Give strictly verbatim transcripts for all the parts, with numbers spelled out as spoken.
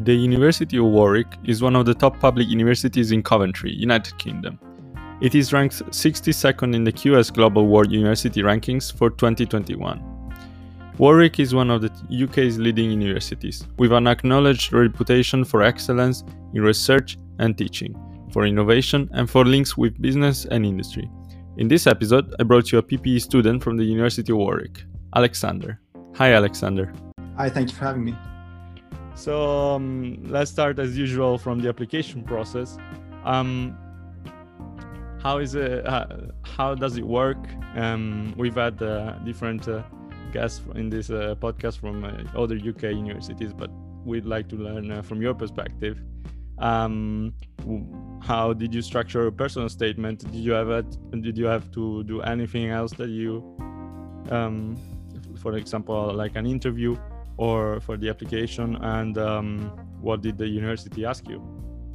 The University of Warwick is one of the top public universities in Coventry, United Kingdom. It is ranked sixty-second in the Q S Global World University Rankings for twenty twenty-one. Warwick is one of the U K's leading universities, with an acknowledged reputation for excellence in research and teaching, for innovation and for links with business and industry. In this episode, I brought you a P P E student from the University of Warwick, Alexander. Hi, Alexander. Hi, thank you for having me. So um, let's start as usual from the application process. Um, how is it? Uh, how does it work? Um, we've had uh, different uh, guests in this uh, podcast from uh, other U K universities, but we'd like to learn uh, from your perspective. Um, how did you structure a personal statement? Did you have it? Did you have to do anything else that you, um, for example, like an interview? Or for the application, and um, what did the university ask you?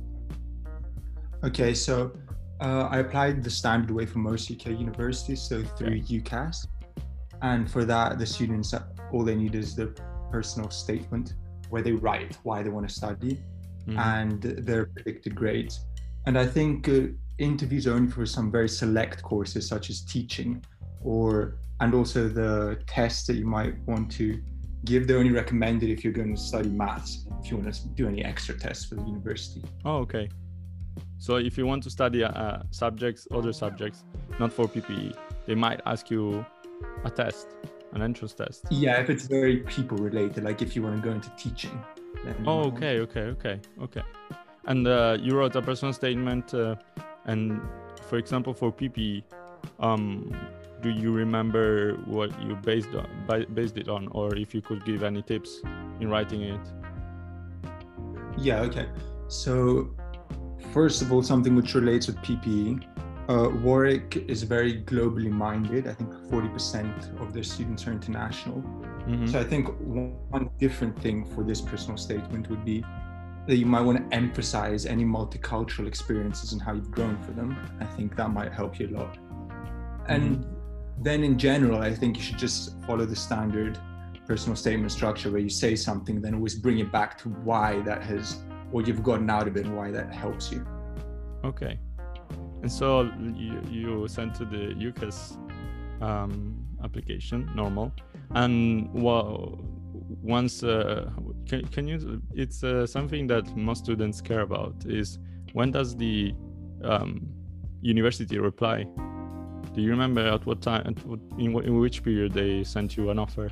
Okay, so uh, I applied the standard way for most U K universities, so through okay. UCAS. And for that, the students, all they need is the personal statement where they write why they want to study mm-hmm. and their predicted grades. And I think uh, interviews are only for some very select courses such as teaching, or and also the tests that you might want to give. They're only recommended if you're going to study maths, if you want to do any extra tests for the university. Oh, okay. So if you want to study uh, subjects, other subjects, not for P P E, they might ask you a test, an entrance test. Yeah, if it's very people related, like if you want to go into teaching. Oh, okay, okay, okay, okay. And uh, you wrote a personal statement, uh, and for example, for P P E, um, do you remember what you based on, based it on, or if you could give any tips in writing it? Yeah, okay. So first of all, something which relates with P P E. Uh, Warwick is very globally minded. I think forty percent of their students are international. Mm-hmm. So I think one different thing for this personal statement would be that you might want to emphasize any multicultural experiences and how you've grown for them. I think that might help you a lot. And mm-hmm. then in general, I think you should just follow the standard personal statement structure where you say something, then always bring it back to why that has, what you've gotten out of it and why that helps you. Okay. And so you, you sent to the UCAS um, application, normal. And well, once, uh, can, can you, it's uh, something that most students care about is when does the um, university reply? Do you remember at what time, at what, in, in which period they sent you an offer?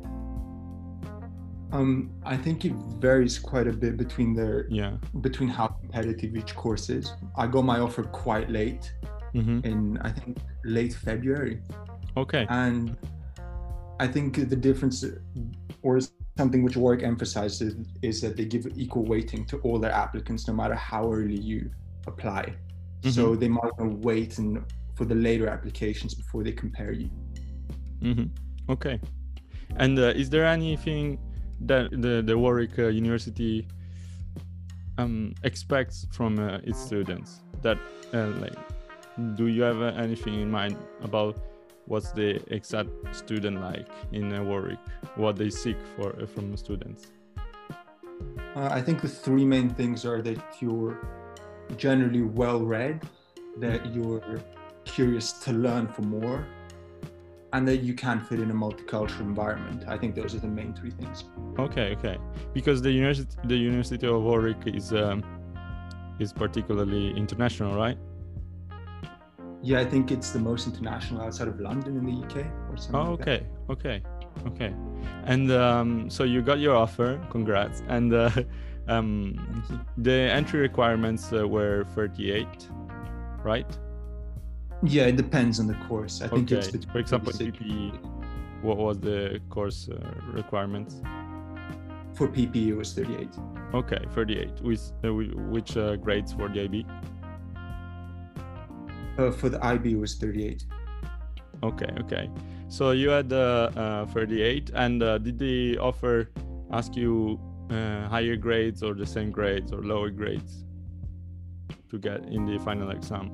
Um, I think it varies quite a bit between their, yeah. between how competitive each course is. I got my offer quite late, mm-hmm. in I think late February. Okay. And I think the difference, or something which Warwick emphasizes, is that they give equal weighting to all their applicants, no matter how early you apply. Mm-hmm. So they might want to wait and for the later applications before they compare you. Mm-hmm. Okay. And uh, is there anything that the, the Warwick uh, University um, expects from uh, its students? That uh, like, do you have uh, anything in mind about what's the exact student like in uh, Warwick? What they seek for uh, from students? Uh, I think the three main things are that you're generally well-read, that you're curious to learn for more, and that you can fit in a multicultural environment. I think those are the main three things. Okay, okay. Because the university, the University of Warwick is um, is particularly international, right? Yeah, I think it's the most international outside of London in the U K or something. Oh, like okay, that. okay, okay. And um, so you got your offer. Congrats. And uh, um, the entry requirements uh, were thirty-eight, right? Yeah, it depends on the course. I think okay. it's for example, in P P E, what was the course uh, requirements? For P P E, it was thirty-eight. Okay, thirty-eight. With uh, which uh, grades for the I B? Uh, for the I B, it was thirty-eight. Okay, okay. So you had uh, uh, thirty-eight, and uh, did the offer ask you uh, higher grades or the same grades or lower grades to get in the final exam?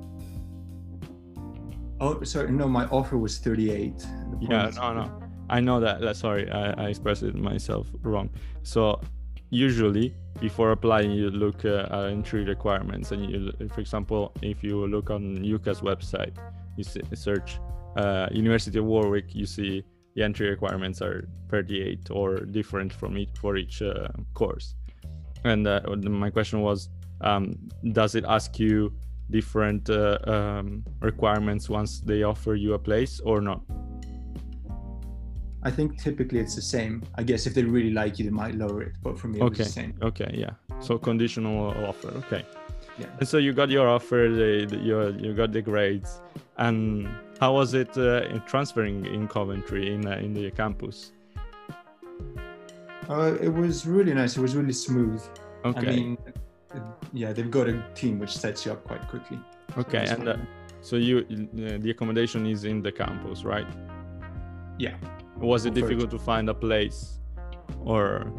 Oh, sorry. No, my offer was thirty-eight. Yeah, no, no. I know that. Sorry, I, I expressed it myself wrong. So usually before applying, you look uh, at entry requirements, and you, for example, if you look on U C A's website, you search uh, University of Warwick, you see the entry requirements are thirty-eight or different from each for each uh, course. And uh, my question was, um, does it ask you different uh, um, requirements once they offer you a place or not? I think typically it's the same. I guess if they really like you, they might lower it, but for me, it okay. was the same. Okay, yeah. So conditional offer, okay. Yeah. And so you got your offer, the, the, you, you got the grades. And how was it uh, in transferring in Coventry, in, uh, in the campus? Uh, it was really nice. It was really smooth. Okay. I mean, yeah, they've got a team which sets you up quite quickly. Okay, so and uh, so you uh, the accommodation is in the campus, right? Yeah. Was it difficult to find a place, or?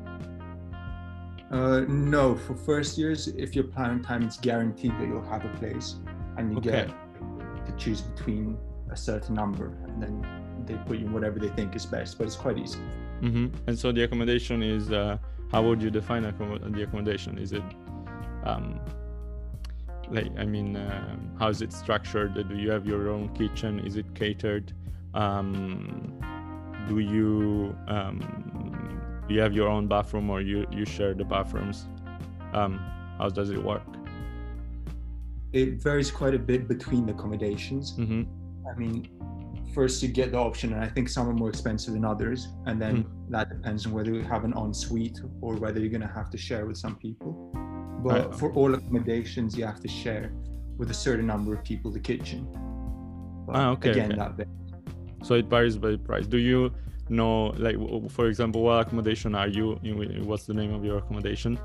Uh, no, for first years, if you're planning time, it's guaranteed that you'll have a place, and you Okay. get to choose between a certain number, and then they put you in whatever they think is best. But it's quite easy. Mm-hmm. And so the accommodation is, uh, how would you define accom- the accommodation? Is it, um, like, I mean, uh, how is it structured? Do you have your own kitchen? Is it catered? Um, do you um, do you have your own bathroom, or you, you share the bathrooms? Um, how does it work? It varies quite a bit between the accommodations. Mm-hmm. I mean, first you get the option, and I think some are more expensive than others, and then Mm. that depends on whether you have an ensuite or whether you're going to have to share with some people. But Right. for all accommodations, you have to share with a certain number of people the kitchen. But Ah, okay, again, okay. that varies. So it varies by price. Do you know, like, w- for example, what accommodation are you in? What's the name of your accommodation?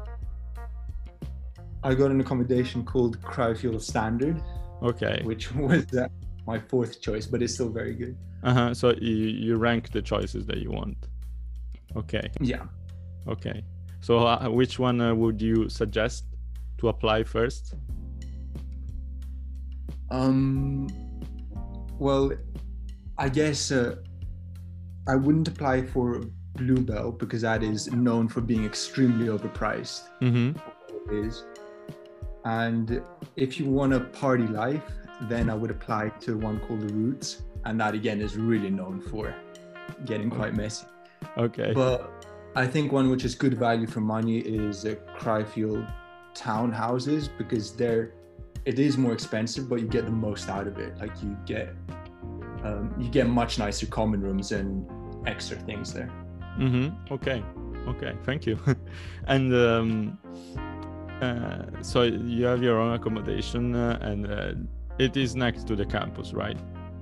I got an accommodation called Crowfield Standard, Okay. which was uh, my fourth choice, but it's still very good. Uh-huh. So you, you rank the choices that you want. Okay. Yeah. Okay. So uh, which one uh, would you suggest to apply first? Um. Well, I guess uh, I wouldn't apply for Bluebell because that is known for being extremely overpriced. Mm-hmm. It is. And if you want a party life, then I would apply to one called The Roots, and that again is really known for getting quite messy. Okay. But I think one which is good value for money is uh, Crowfield townhouses, because they're it is more expensive, but you get the most out of it. Like you get um, you get much nicer common rooms and extra things there. Mm-hmm. Okay. Okay. Thank you. And um, uh, so you have your own accommodation, uh, and uh, it is next to the campus, right?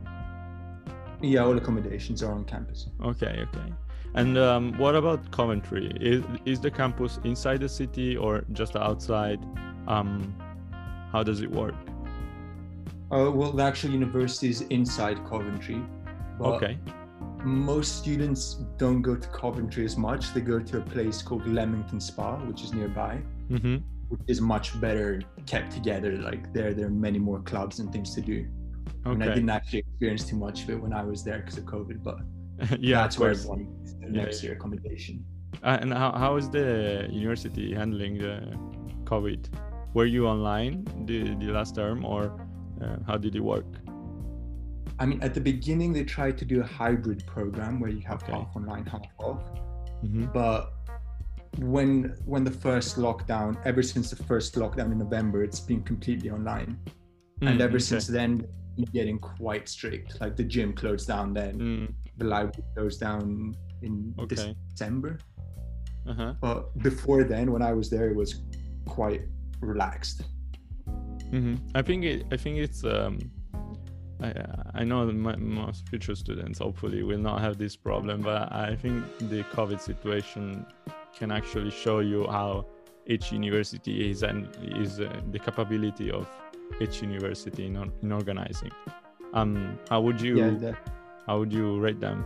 Yeah, all accommodations are on campus. Okay. Okay. And um, what about Coventry? Is is the campus inside the city or just outside? Um, how does it work? Uh, well, the actual university is inside Coventry. But Okay. most students don't go to Coventry as much. They go to a place called Leamington Spa, which is nearby, Mm-hmm. which is much better kept together. Like there, there are many more clubs and things to do. I mean, I Okay. didn't actually experience too much of it when I was there because of COVID, but Yeah. that's of where course. everyone is Yeah, next yeah. to your accommodation. Uh, and how, how is the university handling the COVID? Were you online the, the last term, or uh, how did it work? I mean, at the beginning, they tried to do a hybrid program where you have Okay. half online, half off. Mm-hmm. But when when the first lockdown, ever since the first lockdown in November, it's been completely online. And ever since then, it's getting quite strict. Like the gym closed down then, Mm, the library closed down in okay. December. Uh-huh. But before then, when I was there, it was quite relaxed. Mm-hmm. I think it, I think it's um, I I know that my, most future students hopefully will not have this problem, but I think the COVID situation can actually show you how each university is and is uh, the capability of each university in in organizing. Um, how would you Yeah. The, how would you rate them?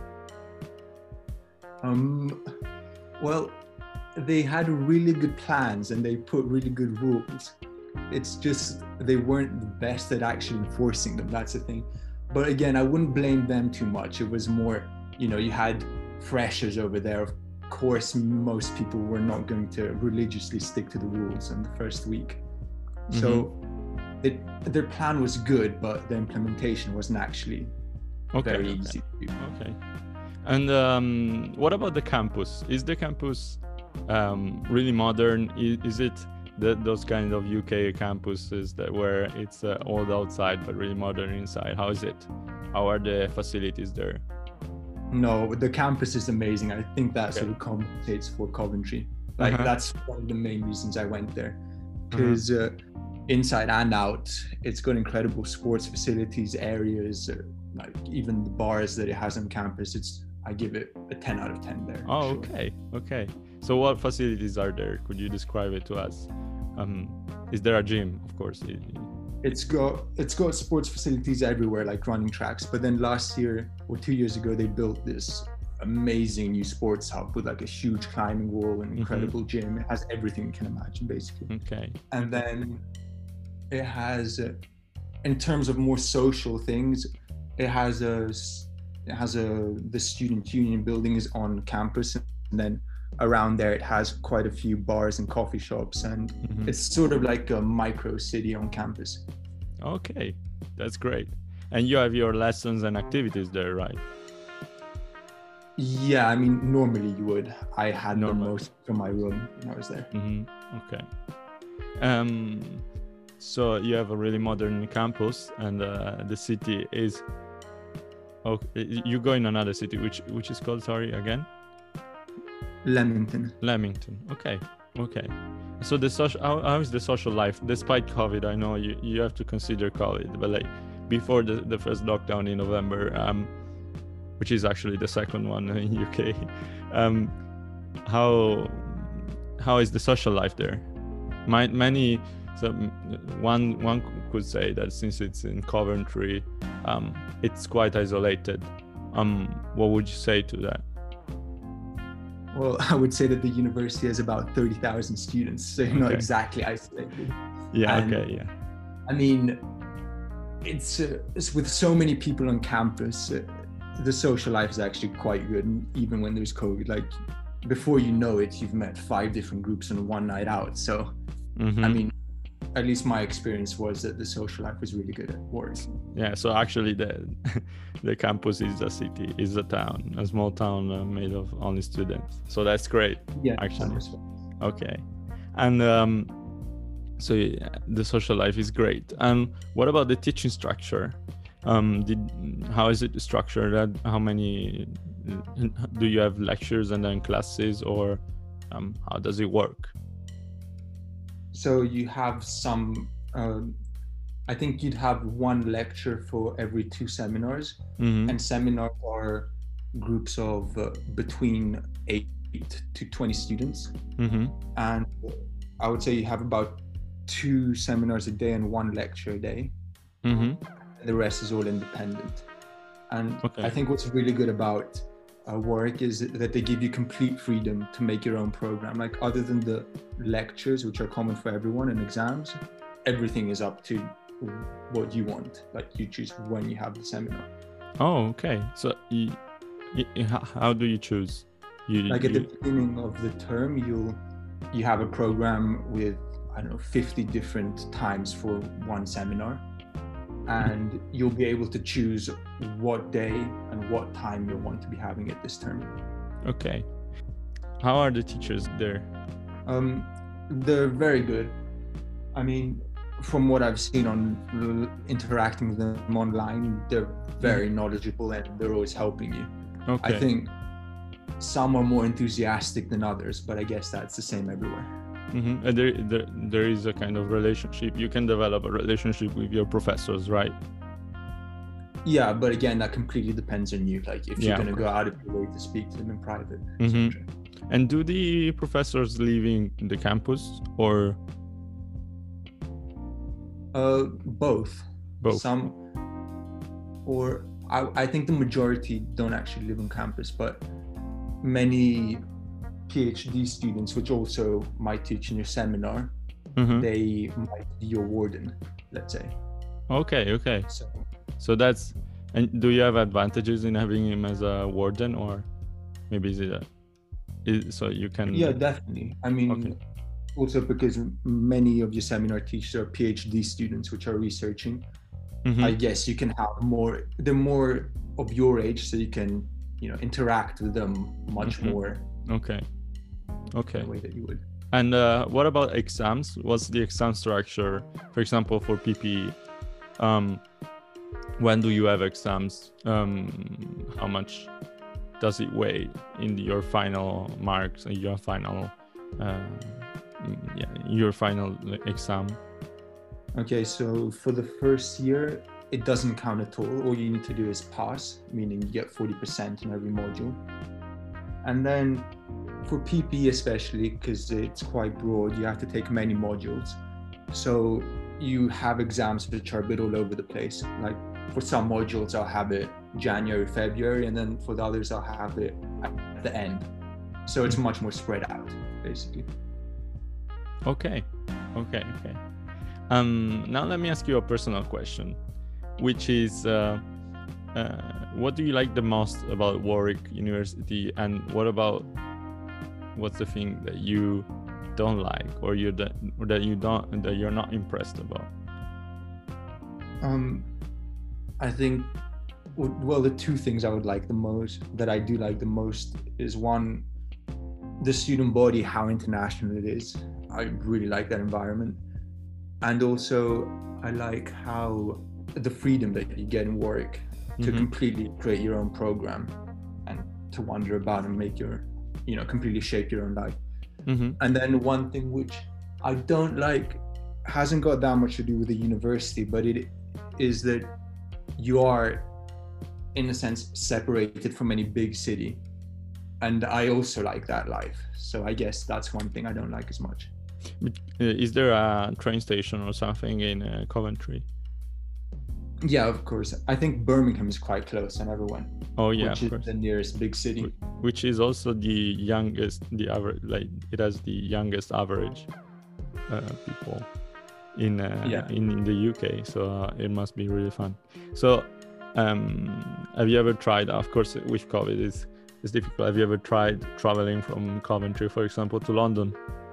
um, well, they had really good plans and they put really good rules. It's just they weren't the best at actually enforcing them. That's the thing. But again, I wouldn't blame them too much. It was more, you know, you had freshers over there course, most people were not going to religiously stick to the rules in the first week. Mm-hmm. So it, their plan was good, but the implementation wasn't actually okay, very okay. easy to do. Okay. And um, what about the campus? Is the campus um, really modern? Is, is it the, those kind of U K campuses that where it's uh, old outside but really modern inside? How is it? How are the facilities there? No, the campus is amazing. I think that Okay. sort of compensates for Coventry. Like Uh-huh. that's one of the main reasons I went there, because uh, inside and out, it's got incredible sports facilities, areas, uh, like even the bars that it has on campus. It's I give it a ten out of ten there. Oh, sure. okay, okay. So what facilities are there? Could you describe it to us? Um, is there a gym? Of course. It's got it's got sports facilities everywhere, like running tracks. But then last year or two years ago, they built this amazing new sports hub with like a huge climbing wall and incredible mm-hmm. gym. It has everything you can imagine, basically. Okay. And then it has, uh, in terms of more social things, it has a it has a the student union building is on campus, and then around there it has quite a few bars and coffee shops, and mm-hmm. it's sort of like a micro city on campus. Okay, that's great. And you have your lessons and activities there, right? Yeah, I mean, normally you would. I had Normal. the most from my room when I was there. Mm-hmm. Okay. Um, so you have a really modern campus, and uh, the city is. Oh, you go in another city, which which is called, sorry, again? Leamington. Leamington. Okay. Okay. So the social, how, how is the social life despite COVID? I know you, you have to consider COVID, but like before the, the first lockdown in November, um, which is actually the second one in U K, um, how how is the social life there? My, many, so one one could say that since it's in Coventry, um, it's quite isolated. Um, what would you say to that? Well, I would say that the university has about thirty thousand students, so you're not Okay. exactly isolated. Yeah, And, okay, yeah. I mean, it's, uh, it's with so many people on campus, uh, the social life is actually quite good, and even when there's COVID. Like, before you know it, you've met five different groups on one night out. So, Mm-hmm. I mean, at least my experience was that the social life was really good at Warwick. Yeah, so actually the the campus is a city, is a town, a small town uh, made of only students. So that's great. Yeah, actually. that was- Okay. And um, so yeah, the social life is great. And what about the teaching structure? Um, did how is it structured? Uh, How many do you have lectures and then classes, or um, how does it work? So you have some, um, I think you'd have one lecture for every two seminars, Mm-hmm. and seminars are groups of uh, between eight to twenty students. Mm-hmm. And I would say you have about two seminars a day and one lecture a day. Mm-hmm. And the rest is all independent. And Okay. I think what's really good about uh, Warwick is that they give you complete freedom to make your own program. Like, other than the lectures, which are common for everyone, and exams, everything is up to what you want. Like, you choose when you have the seminar. Oh, okay. So you, you, how, how do you choose? You, Like at you, the beginning of the term, you'll you have a program with, I don't know, fifty different times for one seminar, and you'll be able to choose what day and what time you want to be having it this term. Okay. How are the teachers there? Um, they're very good. I mean, from what I've seen on uh, interacting with them online, they're very knowledgeable and they're always helping you. Okay. I think some are more enthusiastic than others, but I guess that's the same everywhere. Mm-hmm. And there, there, there is a kind of relationship. You can develop a relationship with your professors, right? Yeah, but again, that completely depends on you. Like, if you're Yeah, going to of go out of your way to speak to them in private. et Mhm. cetera. And do the professors live in the campus or Uh, both. both? Some, or I, I think the majority don't actually live on campus, but many PhD students, which also might teach in your seminar, Mhm. they might be your warden, let's say. Okay, okay. So So that's, and do you have advantages in having him as a warden, or maybe is it a, Is, so you can. Yeah, definitely. I mean, Okay. also because many of your seminar teachers are PhD students, which are researching. Mhm. I guess you can have more. They're more of your age, so you can, you know, interact with them much Mhm. more Okay. in Okay. the way that you would. And uh, what about exams? What's the exam structure, for example, for P P E? Um, when do you have exams? Um, how much does it weigh in your final marks and your final, uh, yeah, your final exam? Okay, so for the first year, it doesn't count at all. All you need to do is pass, meaning you get forty percent in every module. And then for P P E especially, because it's quite broad, you have to take many modules. So you have exams which are a bit all over the place. Like for some modules, I'll have it January, February, and then for the others, I'll have it at the end. So it's much more spread out, basically. Okay, okay, okay. Um, now let me ask you a personal question, which is, uh, uh, what do you like the most about Warwick University, and what about what's the thing that you don't like, or you that or that you don't that you're not impressed about? Um, I think, well, the two things I would like the most, that I do like the most, is one, the student body, how international it is. I really like that environment. And also, I like how the freedom that you get in Warwick to Mhm. completely create your own program and to wander about and make your, you know, completely shape your own life. Mhm. And then one thing which I don't like, hasn't got that much to do with the university, but it is that you are, in a sense, separated from any big city. And I also like that life. So I guess that's one thing I don't like as much. But, uh, is there a train station or something in uh, Coventry? Yeah, of course. I think Birmingham is quite close. I never went. Oh yeah, which of is course. the nearest big city. Wh- Which is also the youngest, the average, like it has the youngest average uh, people in uh, Yeah. in, in the U K. So uh, it must be really fun. So, um, have you ever tried? Of course, with COVID, it's it's difficult. Have you ever tried traveling from Coventry, for example, to London?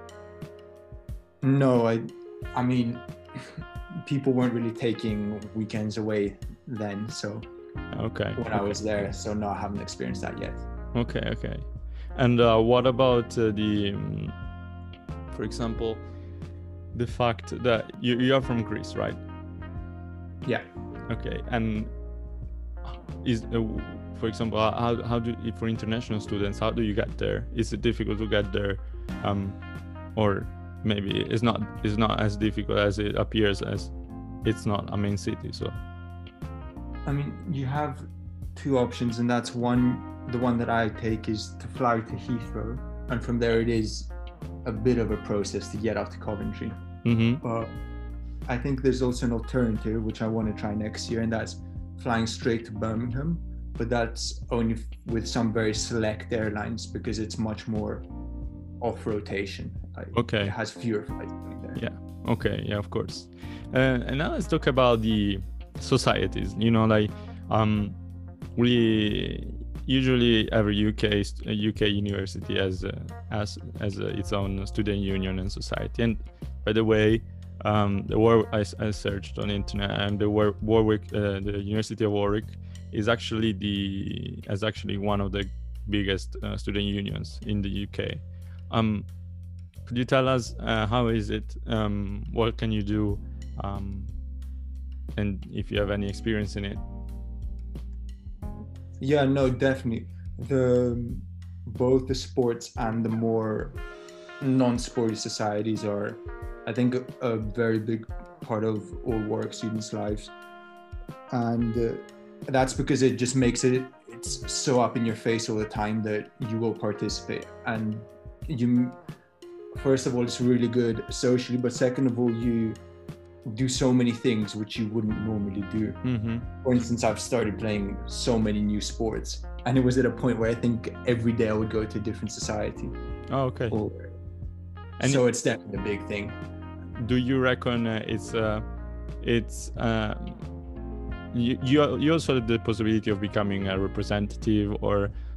No, I, I mean, people weren't really taking weekends away then. So Okay. when okay. I was there, so no, I haven't experienced that yet. Okay, okay. And uh, what about uh, the, um, for example, the fact that you, you are from Greece, right? Yeah. Okay. And is, uh, for example, how, how do, for international students, how do you get there? Is it difficult to get there? Um, or maybe it's not, it's not as difficult as it appears, as it's not a main city, so. I mean, you have two options, and that's one, the one that I take is to fly to Heathrow, and from there it is a bit of a process to get out to Coventry. Mm-hmm. But I think there's also an alternative, which I want to try next year, and that's flying straight to Birmingham, but that's only with some very select airlines because it's much more off rotation. Like, Okay. It has fewer flights going there. Yeah. Okay. Yeah, of course. Uh, and now let's talk about the societies. You know, like um, we usually every U K st- U K university has uh, has has uh, its own student union and society. And by the way, um, the War I, I searched on the internet, and the War- Warwick, uh, the University of Warwick, is actually the is actually one of the biggest uh, student unions in the U K. Um, could you tell us uh, how is it? Um, what can you do? Um, and if you have any experience in it. Yeah, no, definitely. The both the sports and the more non-sporty societies are, I think, a, a very big part of all Warwick students' lives, and uh, that's because it just makes it it's so up in your face all the time that you will participate. And you, first of all, it's really good socially, but second of all, you do so many things which you wouldn't normally do. Mm-hmm. For instance, I've started playing so many new sports, and it was at a point where I think every day I would go to a different society. Oh, okay. Or, And so it's definitely a big thing. do you reckon uh, it's uh, it's uh, you, you you also have the possibility of becoming a representative or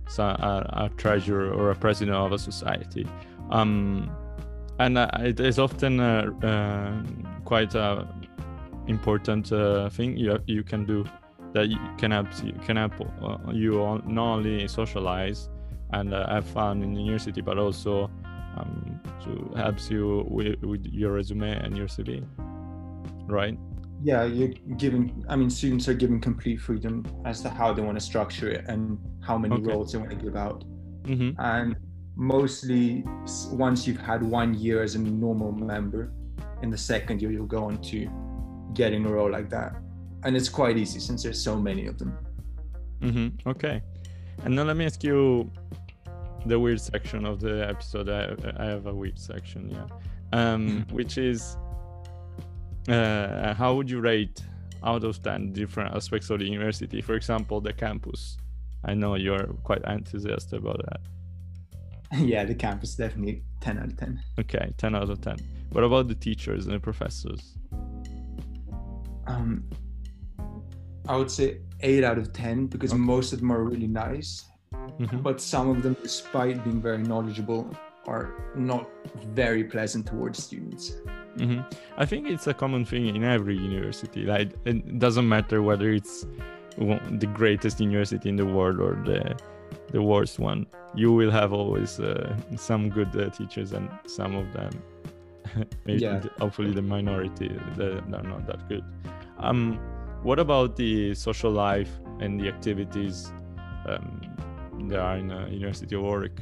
so a, a treasurer or a president of a society. Um, and uh, it is often uh, uh, quite a important uh, thing you you can do that you can help you can help uh, you all, not only socialize and uh, have fun in the university, but also um, to helps you with, with your resume and your C V, right? Yeah, you're given, I mean, students are given complete freedom as to how they want to structure it and how many Okay. roles they want to give out. Mm-hmm. And mostly, once you've had one year as a normal member, in the second year, you'll go on to getting a role like that. And it's quite easy since there's so many of them. Mm-hmm. Okay. And now let me ask you the weird section of the episode. I, I have a weird section, yeah. Um, which is, uh, how would you rate out of ten different aspects of the university? For example, the campus. I know you're quite enthusiastic about that. Yeah, the campus, definitely ten out of ten. Okay, ten out of ten. What about the teachers and the professors? Um, I would say eight out of ten because Okay. most of them are really nice. Mm-hmm. But some of them, despite being very knowledgeable, are not very pleasant towards students. Mm-hmm. I think it's a common thing in every university. Like, it doesn't matter whether it's one- the greatest university in the world or the the worst one. You will have always uh, some good uh, teachers and some of them, maybe Yeah. the- hopefully the minority that are not that good. Um, what about the social life and the activities um, there are in uh, University of Warwick?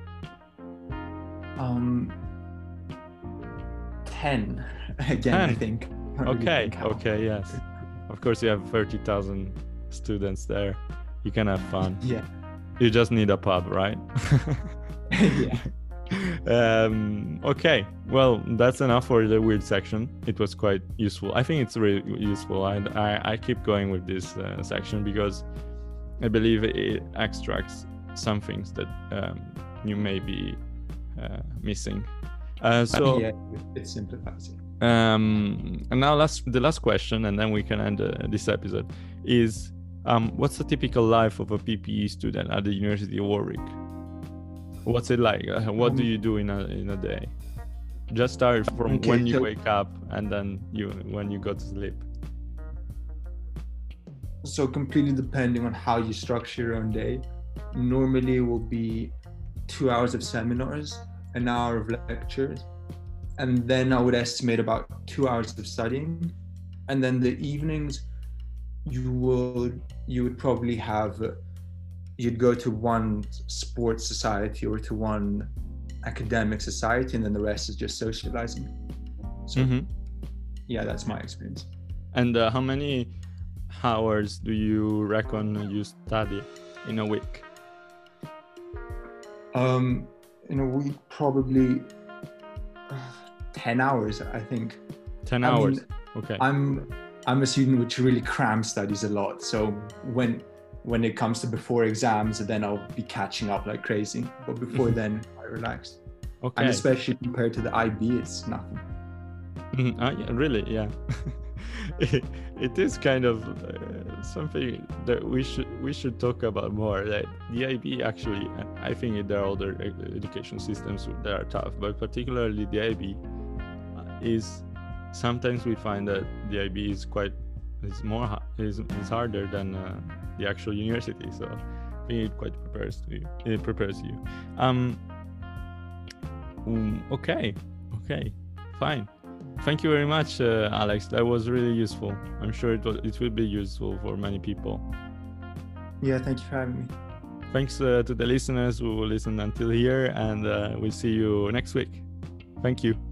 Um, ten again, I ten? think. I don't really Okay, think how- okay, yes. Of course, you have thirty thousand students there. You can have fun. Yeah. You just need a pub, right? Yeah. Um, okay, well, that's enough for the weird section. It was quite useful. I think it's really useful. I, I, I keep going with this uh, section because I believe it extracts some things that um, you may be uh, missing. Uh, so Yeah, it simplifies it. um, and now last the last question, and then we can end uh, this episode, is um, what's the typical life of a P P E student at the University of Warwick? What's it like? Uh, what do you do in a in a day? Just start from Okay, when you so- wake up and then you when you go to sleep. So completely depending on how you structure your own day, normally it will be two hours of seminars, an hour of lectures, and then I would estimate about two hours of studying. And then the evenings, you would you would probably have you'd go to one sports society or to one academic society, and then the rest is just socializing. So Mm-hmm. yeah, that's my experience. And uh, how many hours do you reckon you study in a week? Um, in a week, probably uh, ten hours, I think. Ten I hours. mean, Okay. I'm I'm a student which really cram studies a lot. So when when it comes to before exams, then I'll be catching up like crazy. But before then, I relax. Okay. And especially compared to the I B, it's nothing. Mhm. Ah, yeah, really, yeah. it, it is kind of uh, something that we should we should talk about more. Like the I B, actually, I think there are other e- education systems that are tough, but particularly the I B uh, is sometimes we find that the I B is quite is more ha- is, is harder than uh, the actual university. So I think it quite prepares to you. It prepares you. Um. mm, Okay. Okay. Fine. Thank you very much, uh, Alex. That was really useful. I'm sure it was, it will be useful for many people. Yeah, thank you for having me. Thanks uh, to the listeners who listened until here, and uh, we'll see you next week. Thank you.